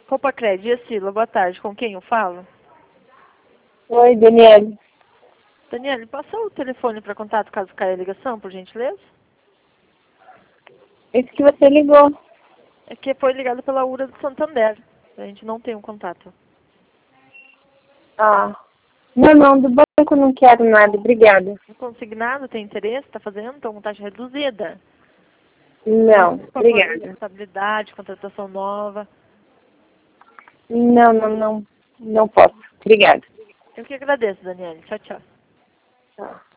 Copa Crédito, Sila, boa tarde. Com quem eu falo? Oi, Daniele. Daniele, passa o telefone para contato caso caia a ligação, por gentileza? Esse que você ligou. É que foi ligado pela URA do Santander. A gente não tem um contato. Ah. Não, do banco não quero nada, obrigada. Consignado, tem interesse? Está fazendo? Então, com taxa reduzida. Não, Por favor, obrigada. estabilidade, contratação nova. Não posso. Obrigada. Eu que agradeço, Daniele. Tchau, tchau. Tchau.